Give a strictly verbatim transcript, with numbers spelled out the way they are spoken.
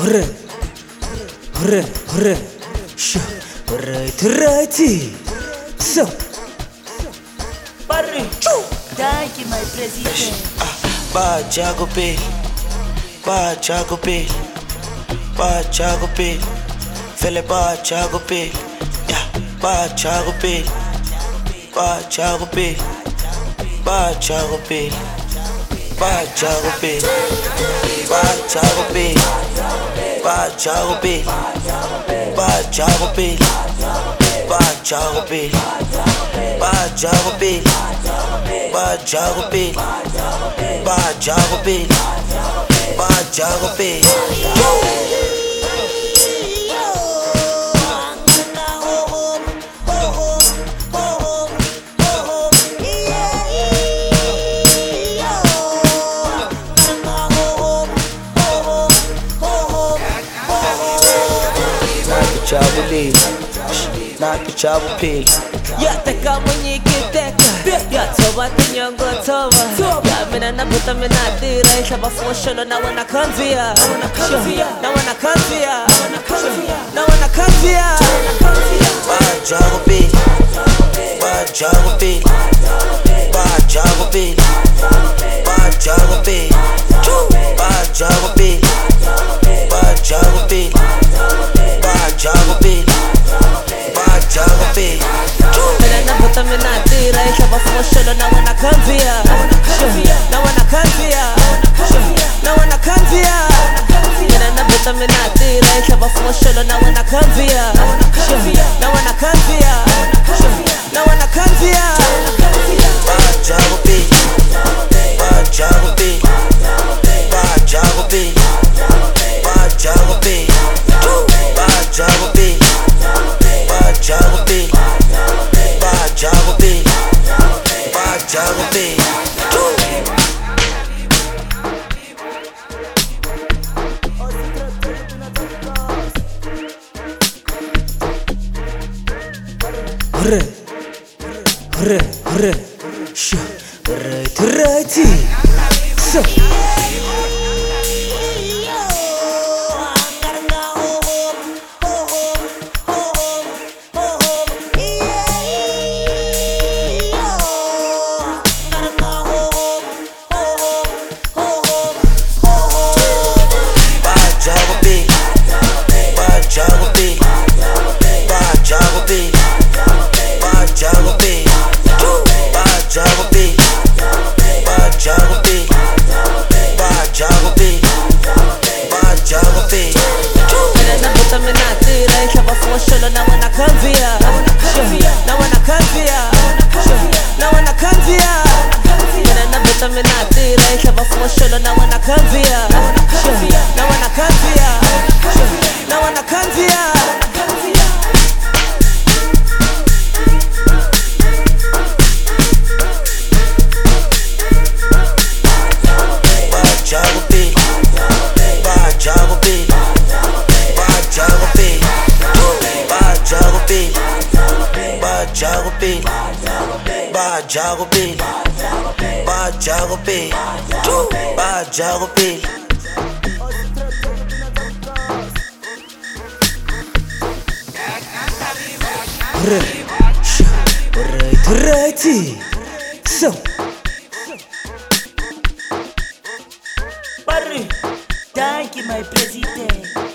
Hurra, hurra, hurra, sha, right, righty. So, Barry, thank you, my president. Ba Jago Bill, Ba Jago Bill, Ba Jago Bill, Fele Ba Jago Bill, yeah, Ba Jago Bill, Ba Jago Bill, Ba Jago Bill, Ba Jago Bill, Ba Jago Bill, Ba Jago Bill, Ba Jago Bill, Ba Jago Bill, Ba Jago Bill, Ba Jago Bill, Ba Jago Bill, Ba Jago Bill. Nakachawuli, nakachawupili. yataka mwenye kiteka, yatoba tinyongo toba. Ya mina nabuta mina dira, ishaba fusholo na wana kanzia, na wana kanzia, na wana kanzia. Ba Jago Bill, Ba Jago Bill, Ba Jago Bill, Ba Jago Bill, Ba Jago Bill, Ba Jago Bill, Ba Jago Bill, Ba Jago Bill. Mina nabuta mina dira, ishaba fusholo na wana kanzia, na wana kanzia, na wana kanzia. Mina nabuta mina dira, ishaba fusholo na wana kanzia, na wana kanzia, na wana kanzia. Ba Jago Bill, Ba Jago Bill, Ba Jago Bill, Ba Jago Bill, Ba Jago Bill, Ba Jago Bill, Ba Jago Bill, Ba Jago Bill. Hurra, hurra, hurra, sha, right, righty. So, Ba Jago Bill, Ba Jago Bill, Ba Jago Bill, Ba Jago Bill, Ba Jago Bill, Ba Jago Bill, Ba Jago Bill, Ba Jago Bill. mina nabuta mina dira, ishaba fusholo na wana kanzia, na wana kanzia, na wana kanzia. Mina nabuta mina dira, ishaba fusholo na wana kanzia, na wana kanzia, na wana kanzia. Ba Jago Bill, Ba Jago Bill, Ba Jago Bill, Ba Jago Bill, Ba Jago Bill, Ba Jago Bill, Ba Jago Bill, Ba Jago Bill. Hurra, sha, right, righty. So, Barry, thank you, my president.